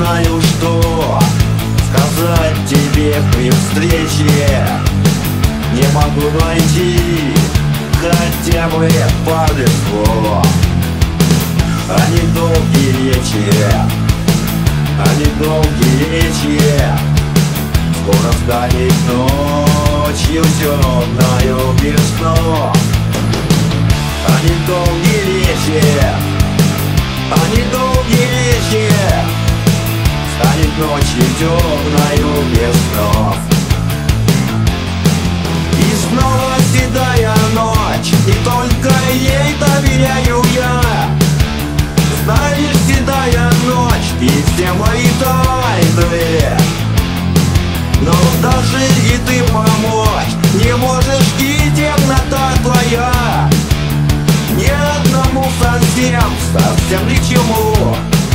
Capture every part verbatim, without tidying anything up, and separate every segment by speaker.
Speaker 1: знаю, что сказать тебе при встрече. Не могу найти хотя бы пару слов. Они долгие речи, они долгие речи. Скоро станет ночью темною без снов. Они долгие речи, они долгие речи. Станет ночью темною без снов. И снова седая ночь, и только ей доверяю я. Знаешь, седая ночь и все мои тайны. Но даже и ты помочь не можешь, и темнота твоя ни одному совсем, совсем ни к чему.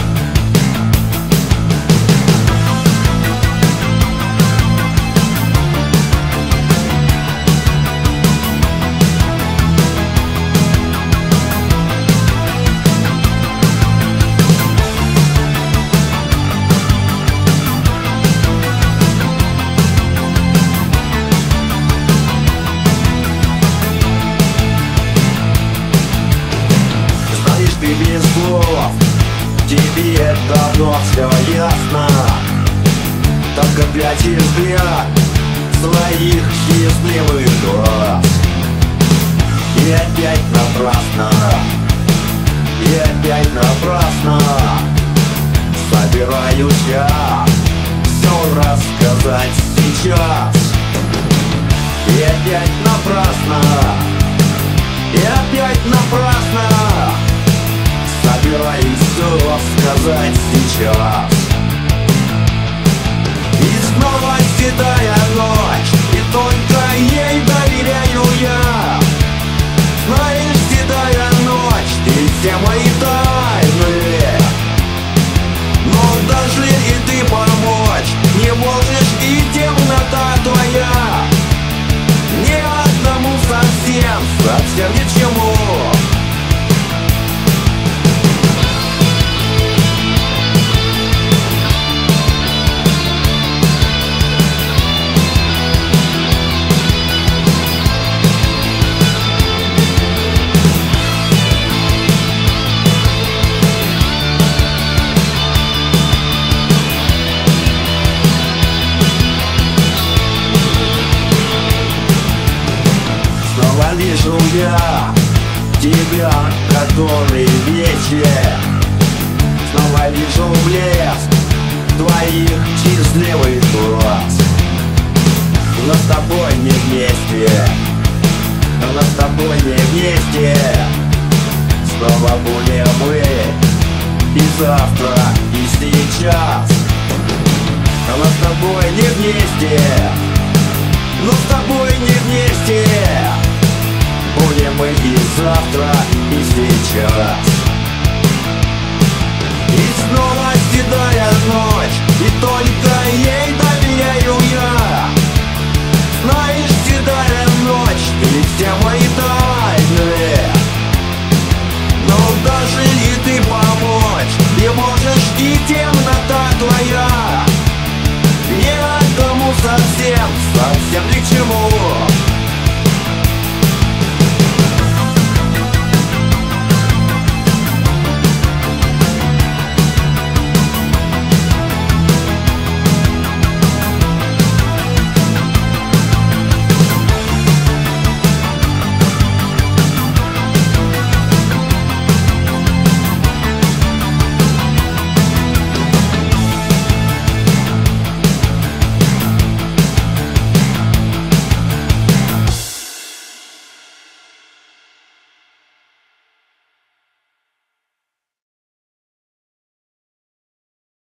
Speaker 1: Без слов тебе давно все ясно. Только опять взгляд своих счастливых глаз. И опять напрасно, и опять напрасно собираюсь я все рассказать сейчас. И опять напрасно, и опять напрасно собираюсь все сказать сейчас. И снова седая ночь, и только ей доверяю я. Знаешь, седая ночь, и все мои тайны. Но даже и ты помочь не можешь, и темнота твоя ни одному совсем, совсем ни к чему. Вижу я тебя, который вечер. Снова вижу блеск твоих счастливых глаз. Но с тобой не вместе, но с тобой не вместе. Снова будем мы и завтра, и сейчас. Но с тобой не вместе, но с тобой не